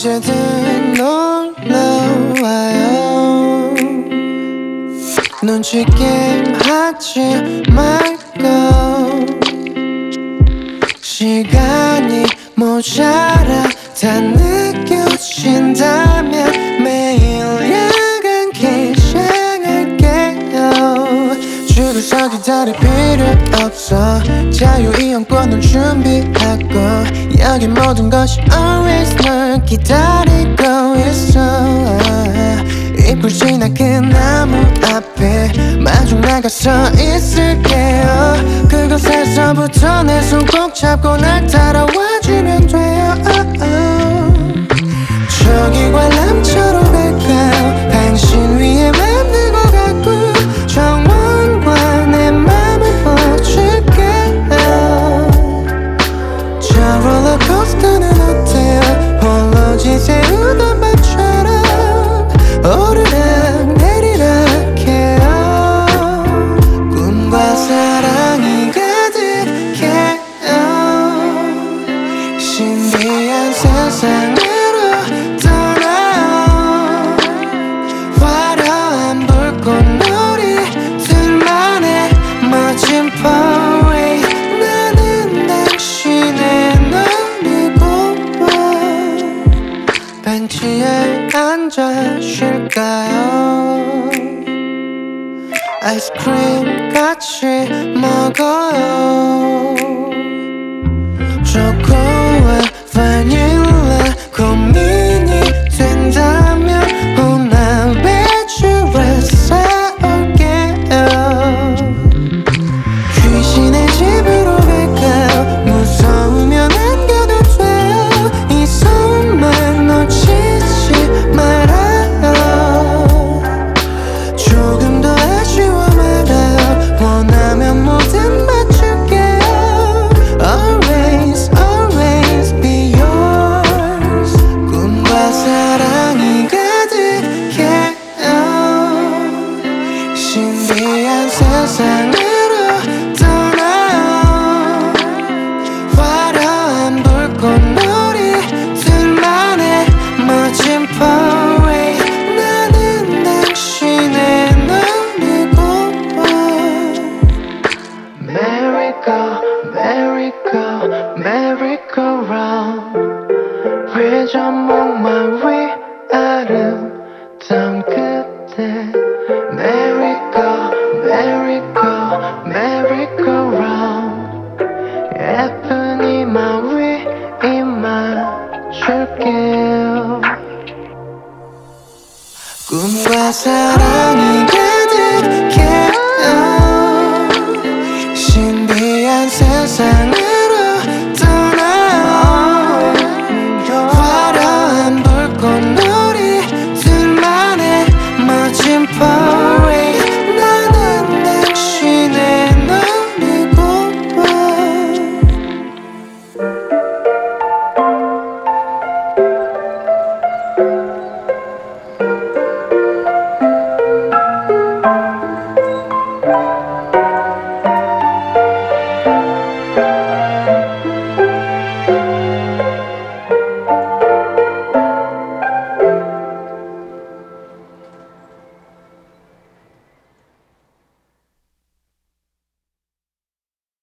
언제든 놀러와요. 눈치 게임 하지 말고 시간이 모자라 다 느껴진다면 매일 야간 기장할게요. 줄을 기다릴 필요 없어. 자유이용권은 준비하고 여기 모든 것이 always 널 기다리고 있어. 잎을 지나 그 나무 앞에 마중 나가서 있을게요. 그곳에서부터 내 손 꼭 잡고 날 따라와주면 돼요. 저기 관람차로 갈까요? 당신 위에 맘 두고 가고 정원과 내 맘을 보여줄게요. 저 롤러코스터는 어때요? 홀로 지새우던 밤처럼 오르락 내리락 해요. 꿈과 사랑이 가득해요. 신비한 세상으로 떠나요. 화려한 불꽃놀이들만의 멋진 parade. 나는 당신의 놈이고 벤치에 앉아 쉴까요? 아이스크림 같이 먹어요. 초코와 바닐라 고민이 된다면 오늘 배추를 사올게요. 귀신의 집으로 갈까요? 무서우면 안 가도 돼요. 이 손만 놓치지 말아요. 조금 더 아쉬워 말아요. 원하면 뭐든 맞출게요. Always always be yours. 꿈과 사랑이 가득해요. 신비한 세상으로 떠나요. 화려한 불꽃놀이들만의 멋진 parade. 나는 당신의 놈이고 Merry go, merry go, merry go round. 회전목마 위 아름다운 그대. Merry go, merry go, merry go round. 예쁜 이마 위 이마 줄게요. 꿈과 사랑이